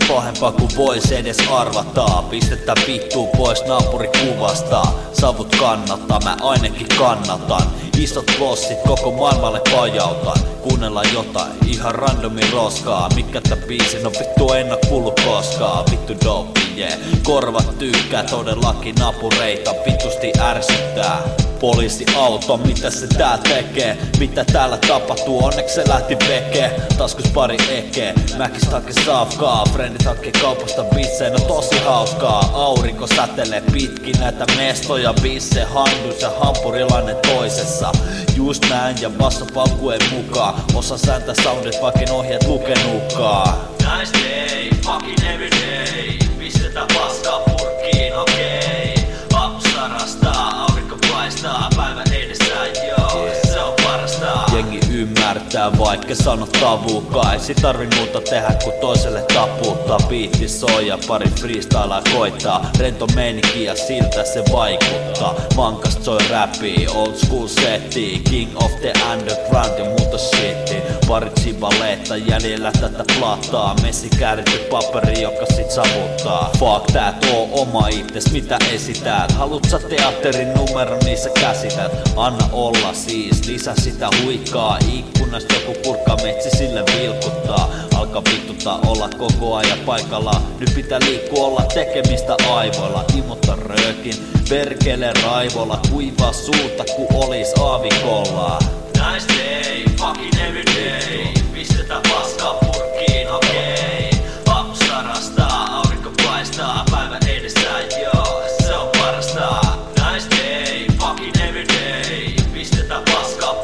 pahempaa kuin vois edes arvataa. Pistetään vittuun pois naapurikuvasta. Savut kannattaa, mä ainakin kannatan. Isot lossit koko maailmalle pajautan. Kuunnellaan jotain, ihan randomi roskaa. Mikä tää biisi, no vittu en oo kuullut koskaan. Vittu dope, yeah. Korvat tykkää todellakin napureita. Vittusti ärsyttää. Poliisiauto, mitä se tää tekee? Mitä täällä tapahtuu? Onneksi se lähti vekee. Taskus pari ekee. Mäkis hakee safkaa. Frendit hakee kaupasta bitsejä, no tosi hauskaa. Aurinko sätelee pitkin näitä mestoja. Bisse, handus ja hampurilainen toisessa. Just näin ja basso paukkuen mukaan. Osa sääntää soundit vaikin ohjeet lukenutkaan. Nice day, fucking every day. Pistetään paskaa purkkiin, okei. Vappu sarastaa, aurinko paistaa. Päivä edessä, joo, se on parasta. Jengi ymmärtää, vaikka sano tavukaan. Ei sit tarvi muuta tehdä kun toiselle taputtaa. Biitti soi ja pari freestylaa koittaa. Rento meininki ja siltä se vaikuttaa. Vankast soi räpii, old school setti. King of the underground ja muuta shitti. Pari chibaleetta jäljellä tätä plataa. Messi kääritty paperi, joka sit savuttaa. Fuck that, oo oma itses, mitä esität? Haluut sä teatterin numeron, niin sä käsität. Anna olla siis, lisää sitä huikaa. Ikkunasta joku kurkka metsi sille vilkuttaa. Alkaa vittuttaa olla koko ajan paikalla. Nyt pitää liikkua olla tekemistä aivoilla. Imottaa röökin, perkele raivolla. Kuivaa suuta ku olis aavikolla. Nice day, fucking every day. Pistetään paskaa purkkiin, okei. Vappu sarastaa, aurinko paistaa. Päivä edessä, joo, se on parasta. Nice day, fucking every day. Pistetään paskaa